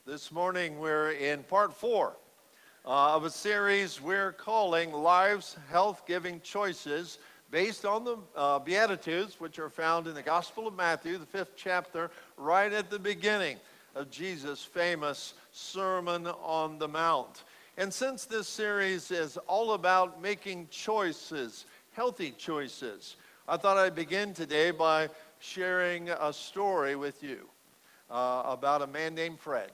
This morning we're in part 4 of a series we're calling Life's Health-Giving Choices, based on the Beatitudes, which are found in the Gospel of Matthew, the 5th chapter, right at the beginning of Jesus' famous Sermon on the Mount. And since this series is all about making choices, healthy choices, I thought I'd begin today by sharing a story with you about a man named Fred.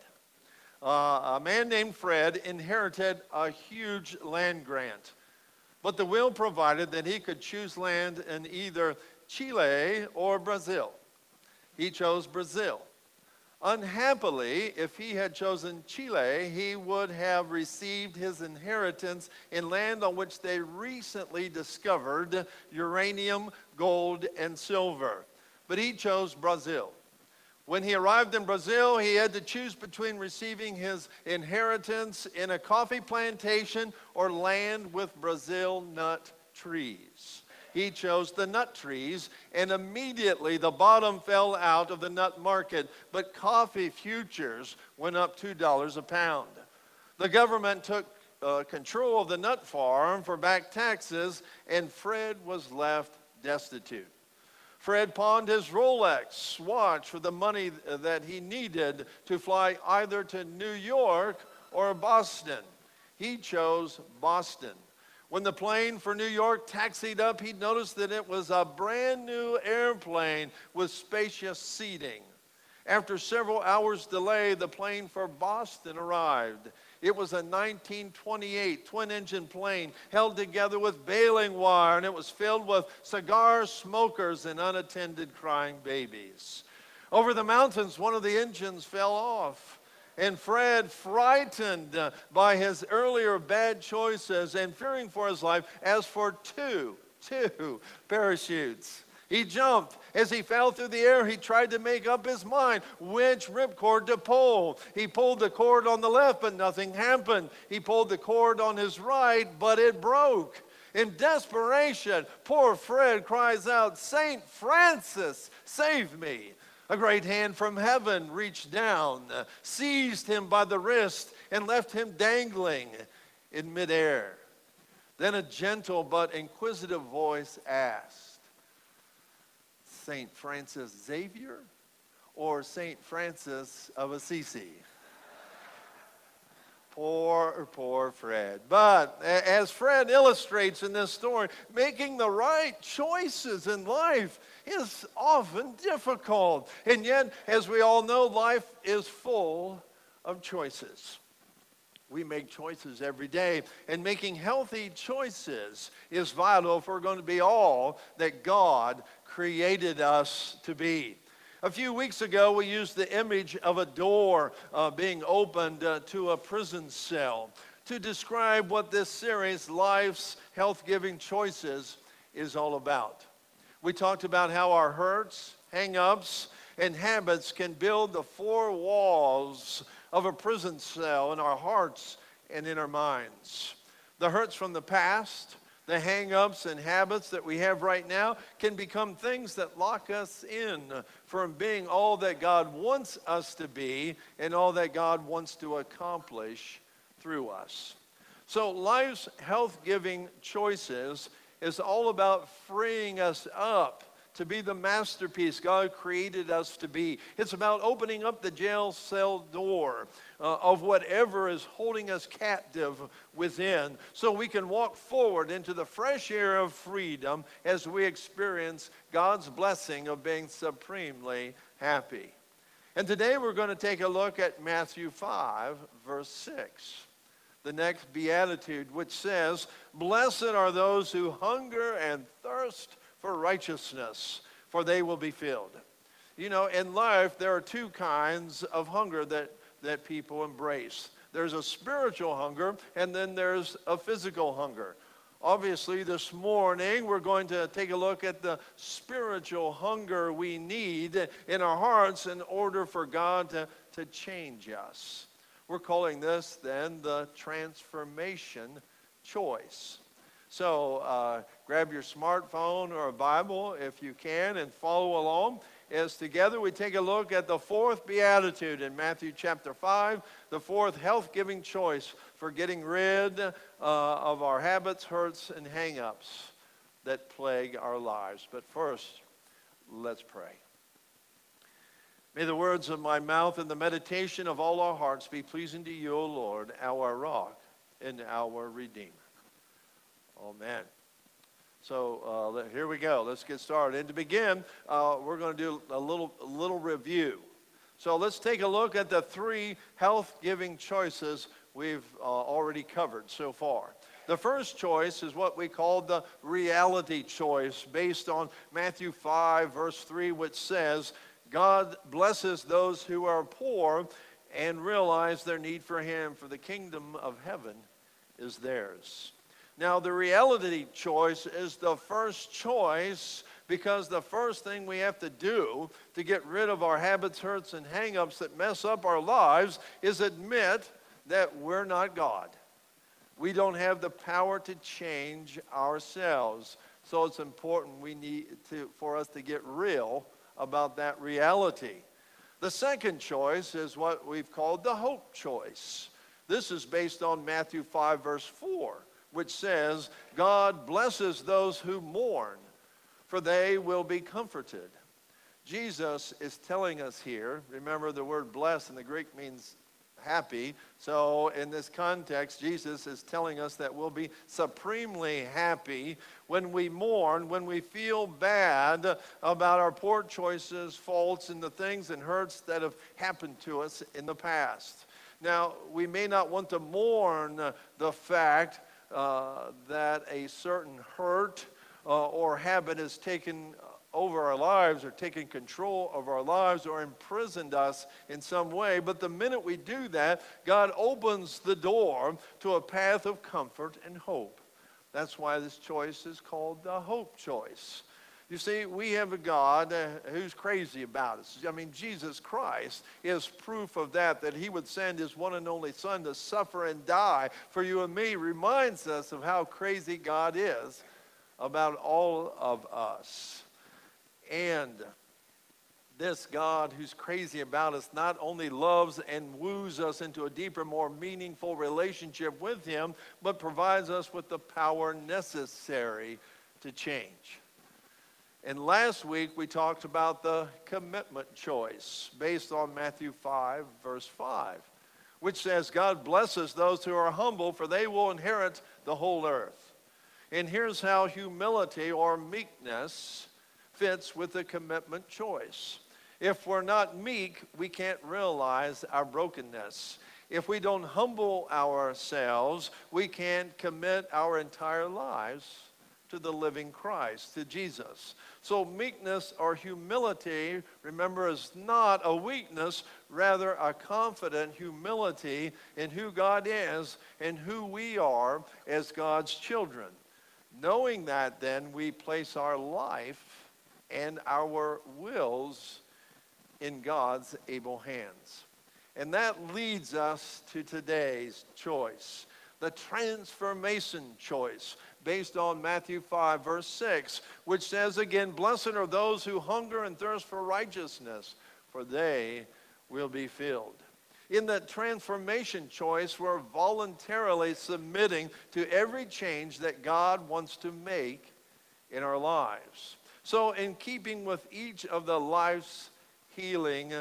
A man named Fred inherited a huge land grant, but the will provided that he could choose land in either Chile or Brazil. He chose Brazil. Unhappily, if he had chosen Chile, he would have received his inheritance in land on which they recently discovered uranium, gold, and silver. But he chose Brazil. When he arrived in Brazil, he had to choose between receiving his inheritance in a coffee plantation or land with Brazil nut trees. He chose the nut trees, and immediately the bottom fell out of the nut market, but coffee futures went up $2 a pound. The government took control of the nut farm for back taxes, and Fred was left destitute. Fred pawned his Rolex watch for the money that he needed to fly either to New York or Boston. He chose Boston. When the plane for New York taxied up, he noticed that it was a brand new airplane with spacious seating. After several hours' delay, the plane for Boston arrived. It was a 1928 twin-engine plane held together with baling wire, and it was filled with cigar smokers and unattended crying babies. Over the mountains, one of the engines fell off. And Fred, frightened by his earlier bad choices and fearing for his life, asked for two parachutes. He jumped. As he fell through the air, he tried to make up his mind which ripcord to pull. He pulled the cord on the left, but nothing happened. He pulled the cord on his right, but it broke. In desperation, poor Fred cries out, "Saint Francis, save me!" A great hand from heaven reached down, seized him by the wrist, and left him dangling in midair. Then a gentle but inquisitive voice asked, "Saint Francis Xavier or Saint Francis of Assisi?" Poor Fred. But as Fred illustrates in this story, making the right choices in life is often difficult. And yet, as we all know, life is full of choices. We make choices every day, and making healthy choices is vital if we're going to be all that God created us to be. A few weeks ago, we used the image of a door being opened to a prison cell to describe what this series, Life's Health-Giving Choices, is all about. We talked about how our hurts, hang-ups, and habits can build the four walls of a prison cell in our hearts and in our minds. The hurts from the past, the hang-ups and habits that we have right now can become things that lock us in from being all that God wants us to be and all that God wants to accomplish through us. So life's health-giving choices is all about freeing us up to be the masterpiece God created us to be. It's about opening up the jail cell door of whatever is holding us captive within, so we can walk forward into the fresh air of freedom as we experience God's blessing of being supremely happy. And today we're going to take a look at Matthew 5, verse 6. The next beatitude, which says, "Blessed are those who hunger and thirst for righteousness, for they will be filled." You know, in life, there are two kinds of hunger that people embrace. There's a spiritual hunger, and then there's a physical hunger. Obviously, this morning, we're going to take a look at the spiritual hunger we need in our hearts in order for God to change us. We're calling this, then, the transformation choice. So grab your smartphone or a Bible if you can and follow along as together we take a look at the fourth beatitude in Matthew chapter 5, the fourth health-giving choice for getting rid of our habits, hurts, and hang-ups that plague our lives. But first, let's pray. May the words of my mouth and the meditation of all our hearts be pleasing to you, O Lord, our rock and our Redeemer. Amen. So here we go. Let's get started. And to begin, we're going to do a little review. So let's take a look at the three health-giving choices we've already covered so far. The first choice is what we call the reality choice, based on Matthew 5, verse 3, which says, God blesses those who are poor and realize their need for him, for the kingdom of heaven is theirs. Now, the reality choice is the first choice, because the first thing we have to do to get rid of our habits, hurts, and hang-ups that mess up our lives is admit that we're not God. We don't have the power to change ourselves. So it's important for us to get real about that reality. The second choice is what we've called the hope choice. This is based on Matthew 5, verse 4, which says, God blesses those who mourn, for they will be comforted. Jesus is telling us here, remember the word bless in the Greek means happy. So in this context, Jesus is telling us that we'll be supremely happy when we mourn, when we feel bad about our poor choices, faults, and the things and hurts that have happened to us in the past. Now, we may not want to mourn the fact that a certain hurt or habit has taken over our lives or taken control of our lives or imprisoned us in some way. But the minute we do that, God opens the door to a path of comfort and hope. That's why this choice is called the hope choice. You see, we have a God who's crazy about us. I mean, Jesus Christ is proof of that he would send his one and only Son to suffer and die for you and me, reminds us of how crazy God is about all of us. And this God who's crazy about us not only loves and woos us into a deeper, more meaningful relationship with him, but provides us with the power necessary to change. And last week we talked about the commitment choice based on Matthew 5, verse 5, which says, God blesses those who are humble, for they will inherit the whole earth. And here's how humility or meekness fits with the commitment choice. If we're not meek, we can't realize our brokenness. If we don't humble ourselves, we can't commit our entire lives to the living Christ, to Jesus. So meekness or humility, remember, is not a weakness, rather a confident humility in who God is and who we are as God's children. Knowing that, then, we place our life and our wills in God's able hands. And that leads us to today's choice, the transformation choice, based on Matthew 5, verse 6, which says again, blessed are those who hunger and thirst for righteousness, for they will be filled. In the transformation choice, we're voluntarily submitting to every change that God wants to make in our lives. So in keeping with each of the life's healing,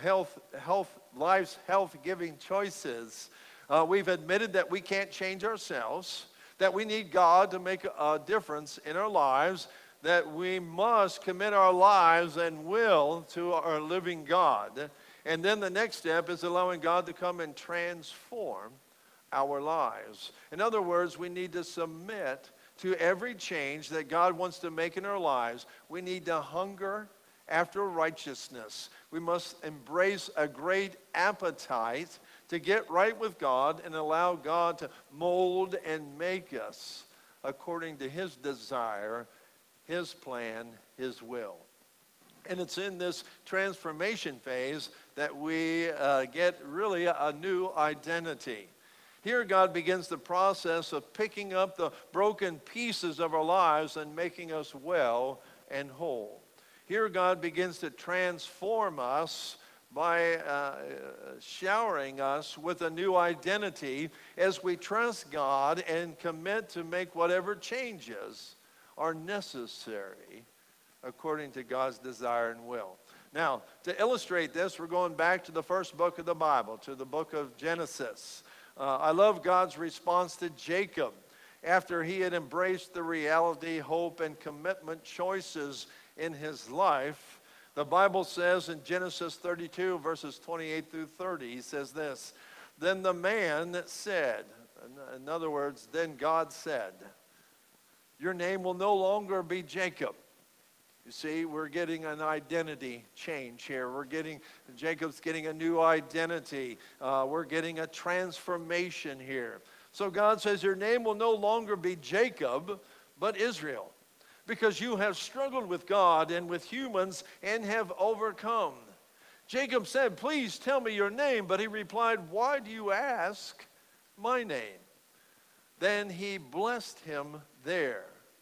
life's health-giving choices, we've admitted that we can't change ourselves, that we need God to make a difference in our lives, that we must commit our lives and will to our living God. And then the next step is allowing God to come and transform our lives. In other words, we need to submit to every change that God wants to make in our lives. We need to hunger after righteousness. We must embrace a great appetite to get right with God and allow God to mold and make us according to his desire, his plan, his will. And it's in this transformation phase that we get really a new identity. Here God begins the process of picking up the broken pieces of our lives and making us well and whole. Here God begins to transform us by showering us with a new identity as we trust God and commit to make whatever changes are necessary according to God's desire and will. Now, to illustrate this, we're going back to the first book of the Bible, to the book of Genesis. I love God's response to Jacob after he had embraced the reality, hope, and commitment choices in his life. The Bible says in Genesis 32, verses 28 through 30, he says this, "Then the man said," in other words, then God said, "Your name will no longer be Jacob." You see, we're getting an identity change here. Jacob's getting a new identity. We're getting a transformation here. So God says, your name will no longer be Jacob, but Israel, because you have struggled with God and with humans and have overcome. Jacob said, please tell me your name. But he replied, why do you ask my name? Then he blessed him there.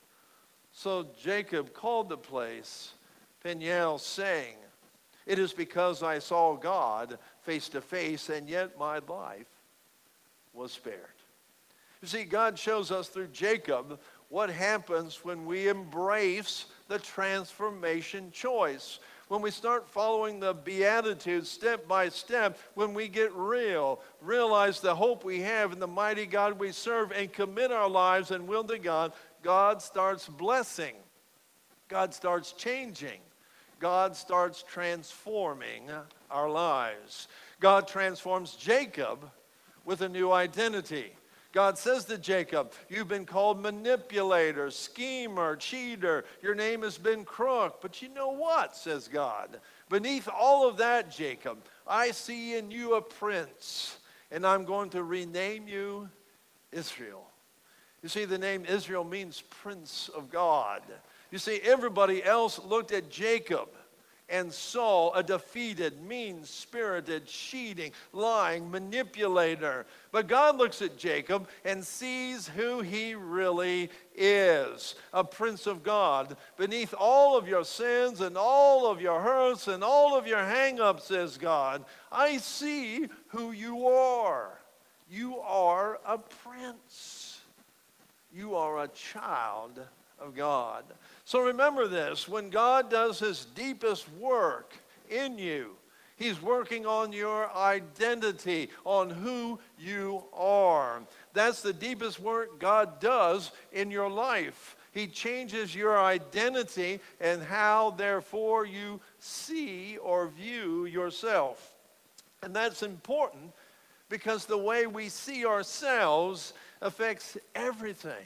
So Jacob called the place Peniel, saying, it is because I saw God face to face, and yet my life was spared. You see, God shows us through Jacob what happens when we embrace the transformation choice. When we start following the Beatitudes step by step, when we get real, realize the hope we have in the mighty God we serve, and commit our lives and will to God, God starts blessing. God starts changing. God starts transforming our lives. God transforms Jacob with a new identity. God says to Jacob, you've been called manipulator, schemer, cheater. Your name has been crook. But you know what, says God? Beneath all of that, Jacob, I see in you a prince, and I'm going to rename you Israel. You see, the name Israel means Prince of God. You see, everybody else looked at Jacob and saw a defeated, mean-spirited, cheating, lying manipulator. But God looks at Jacob and sees who he really is, a Prince of God. Beneath all of your sins and all of your hurts and all of your hang-ups, says God, I see who you are. You are a prince. You are a child of God. So remember this, when God does his deepest work in you, he's working on your identity, on who you are. That's the deepest work God does in your life. He changes your identity and how, therefore, you see or view yourself. And that's important because the way we see ourselves affects everything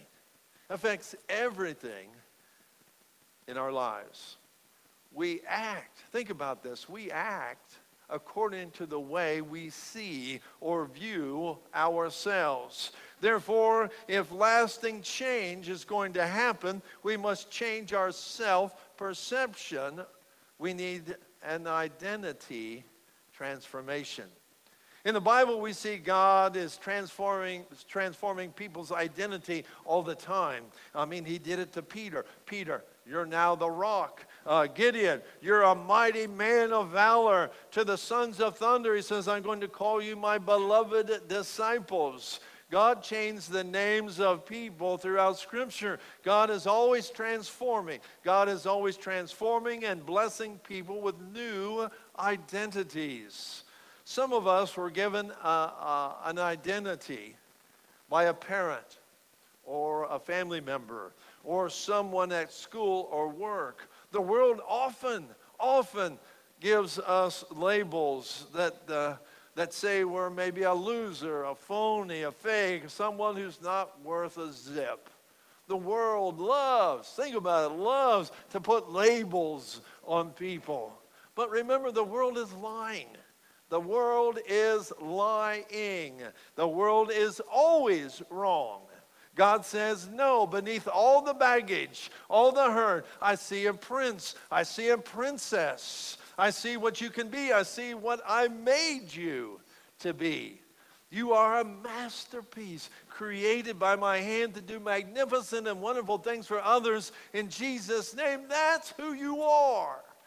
in our lives. We act, think about this, we act according to the way we see or view ourselves. Therefore, if lasting change is going to happen, we must change our self-perception. We need an identity transformation. In the Bible, we see God is transforming people's identity all the time. I mean, he did it to Peter. Peter, you're now the rock. Gideon, you're a mighty man of valor. To the sons of thunder, he says, I'm going to call you my beloved disciples. God changed the names of people throughout Scripture. God is always transforming. God is always transforming and blessing people with new identities. Some of us were given an identity by a parent or a family member or someone at school or work. The world often gives us labels that say we're maybe a loser, a phony, a fake, someone who's not worth a zip. The world loves, think about it, loves to put labels on people. But remember, the world is lying. The world is lying. The world is always wrong. God says, no, beneath all the baggage, all the hurt, I see a prince. I see a princess. I see what you can be. I see what I made you to be. You are a masterpiece created by my hand to do magnificent and wonderful things for others. In Jesus' name, that's who you are.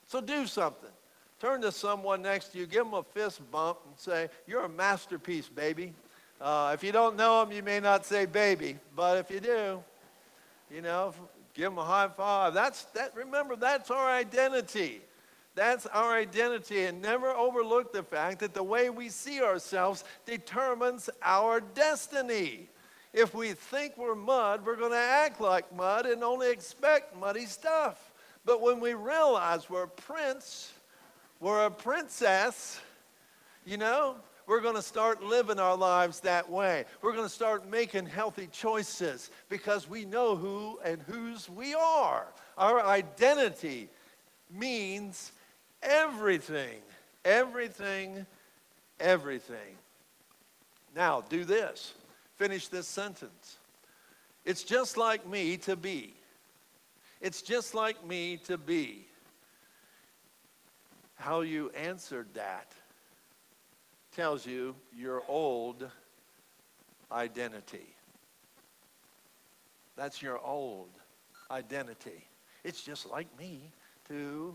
So do something. Turn to someone next to you, give them a fist bump and say, you're a masterpiece, baby. If you don't know them, you may not say baby, but if you do, give them a high five. Remember, that's our identity. That's our identity, and never overlook the fact that the way we see ourselves determines our destiny. If we think we're mud, we're going to act like mud and only expect muddy stuff. But when we realize we're a prince, we're a princess, we're going to start living our lives that way. We're going to start making healthy choices because we know who and whose we are. Our identity means everything, everything, everything. Now, do this. Finish this sentence. It's just like me to be. It's just like me to be. How you answered that tells you your old identity. That's your old identity. It's just like me too.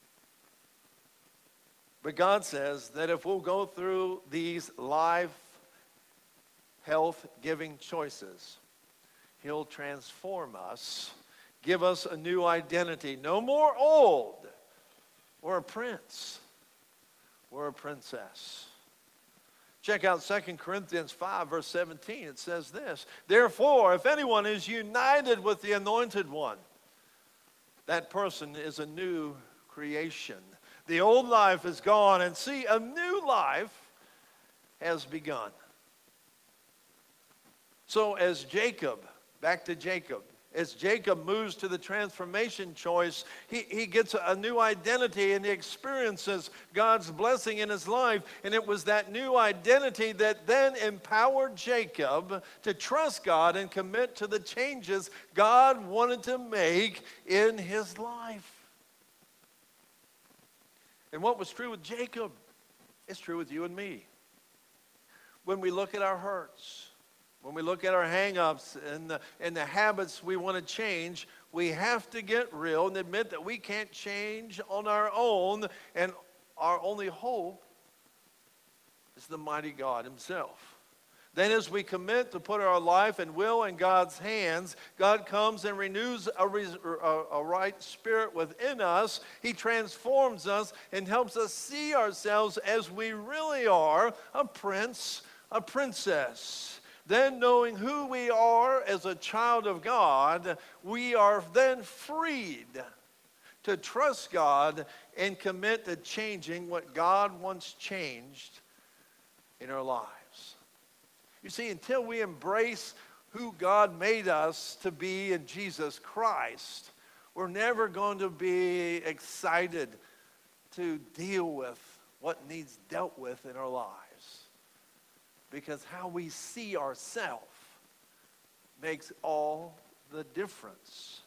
But God says that if we'll go through these life, health-giving choices, He'll transform us, give us a new identity. No more old. We're a prince. We're a princess. Check out 2 Corinthians 5, verse 17. It says this, therefore, if anyone is united with the Anointed One, that person is a new creation. The old life is gone, and see, a new life has begun. So as Jacob, back to Jacob, as Jacob moves to the transformation choice, he gets a new identity and he experiences God's blessing in his life. And it was that new identity that then empowered Jacob to trust God and commit to the changes God wanted to make in his life. And what was true with Jacob is true with you and me. When we look at our hurts, when we look at our hang-ups and the habits we want to change, we have to get real and admit that we can't change on our own, and our only hope is the mighty God Himself. Then as we commit to put our life and will in God's hands, God comes and renews a right spirit within us. He transforms us and helps us see ourselves as we really are, a prince, a princess. Then knowing who we are as a child of God, we are then freed to trust God and commit to changing what God wants changed in our lives. You see, until we embrace who God made us to be in Jesus Christ, we're never going to be excited to deal with what needs dealt with in our lives. Because how we see ourselves makes all the difference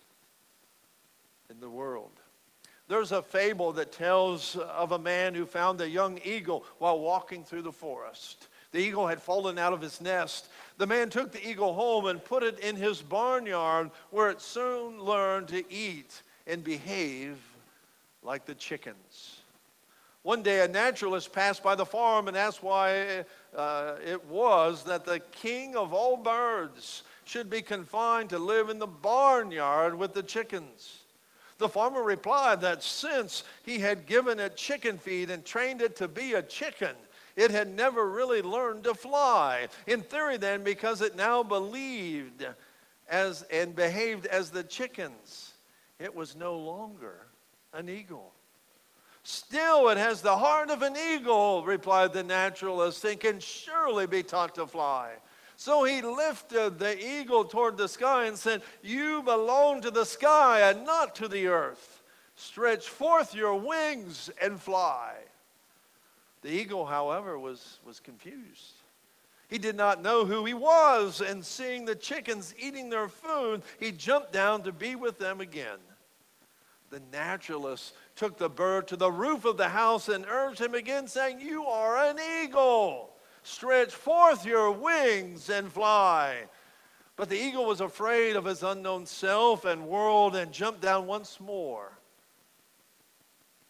in the world. There's a fable that tells of a man who found a young eagle while walking through the forest. The eagle had fallen out of his nest. The man took the eagle home and put it in his barnyard, where it soon learned to eat and behave like the chickens. One day a naturalist passed by the farm and asked why it was that the king of all birds should be confined to live in the barnyard with the chickens. The farmer replied that since he had given it chicken feed and trained it to be a chicken, it had never really learned to fly. In theory then, because it now believed and behaved as the chickens, it was no longer an eagle. Still, it has the heart of an eagle, replied the naturalist, and can surely be taught to fly. So he lifted the eagle toward the sky and said, you belong to the sky and not to the earth. Stretch forth your wings and fly. The eagle, however, was confused. He did not know who he was, and seeing the chickens eating their food, he jumped down to be with them again. The naturalist took the bird to the roof of the house and urged him again, saying, you are an eagle. Stretch forth your wings and fly. But the eagle was afraid of his unknown self and world and jumped down once more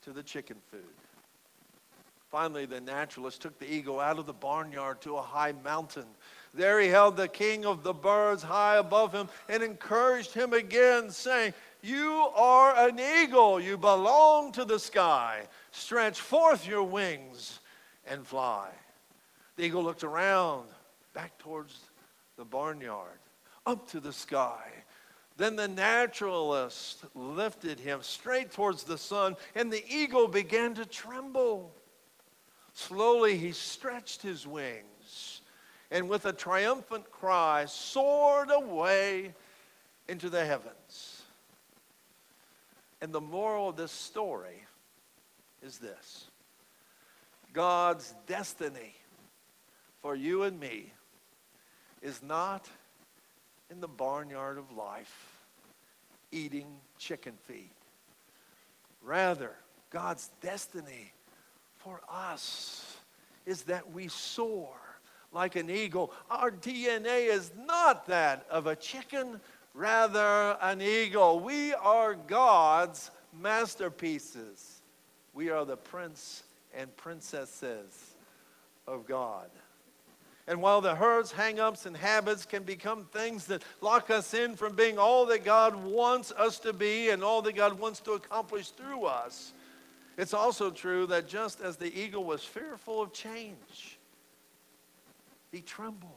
to the chicken food. Finally, the naturalist took the eagle out of the barnyard to a high mountain. There he held the king of the birds high above him and encouraged him again, saying, "You are an eagle. You belong to the sky. Stretch forth your wings and fly." The eagle looked around, back towards the barnyard, up to the sky. Then the naturalist lifted him straight towards the sun, and the eagle began to tremble. Slowly he stretched his wings, and with a triumphant cry soared away into the heavens. And the moral of this story is this: God's destiny for you and me is not in the barnyard of life, eating chicken feed. Rather, God's destiny for us is that we soar like an eagle. Our DNA is not that of a chicken, rather an eagle. We are God's masterpieces. We are the prince and princesses of God. And while the hurts, hang-ups, and habits can become things that lock us in from being all that God wants us to be and all that God wants to accomplish through us, it's also true that just as the eagle was fearful of change, he trembled,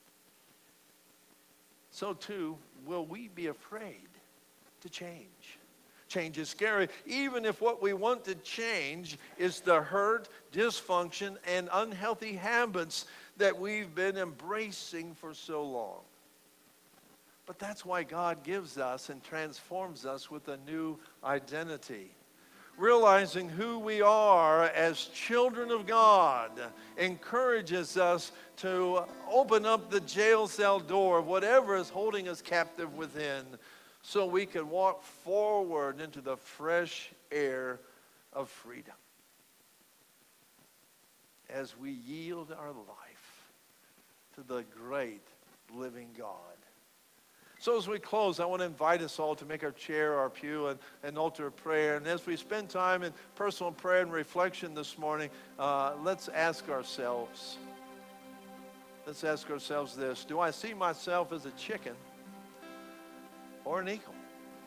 so too will we be afraid to change. Change is scary, even if what we want to change is the hurt, dysfunction, and unhealthy habits that we've been embracing for so long. But that's why God gives us and transforms us with a new identity. Realizing who we are as children of God encourages us to open up the jail cell door of whatever is holding us captive within, so we can walk forward into the fresh air of freedom as we yield our life to the great living God. So as we close, I want to invite us all to make our chair, our pew, an altar of prayer. And as we spend time in personal prayer and reflection this morning, let's ask ourselves this: do I see myself as a chicken or an eagle?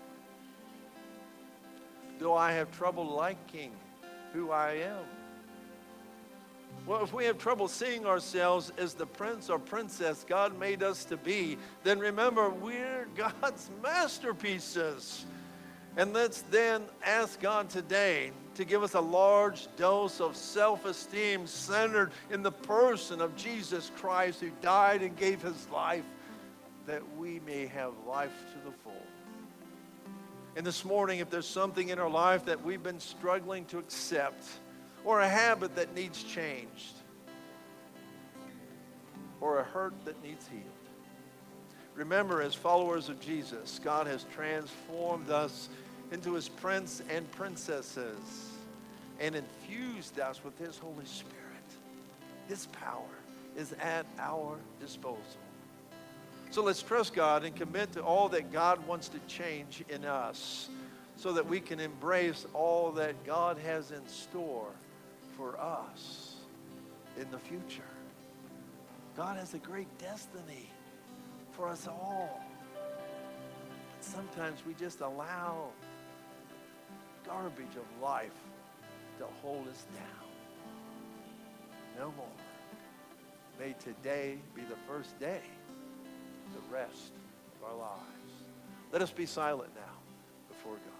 Do I have trouble liking who I am? Well, if we have trouble seeing ourselves as the prince or princess God made us to be, then remember, we're God's masterpieces. And let's then ask God today to give us a large dose of self-esteem centered in the person of Jesus Christ, who died and gave his life that we may have life to the full. And this morning, if there's something in our life that we've been struggling to accept, or a habit that needs changed, or a hurt that needs healed, remember, as followers of Jesus, God has transformed us into his prince and princesses and infused us with his Holy Spirit. His power is at our disposal. So let's trust God and commit to all that God wants to change in us, so that we can embrace all that God has in store for us in the future. God has a great destiny for us all. But sometimes we just allow garbage of life to hold us down. No more. May today be the first day of the rest of our lives. Let us be silent now before God.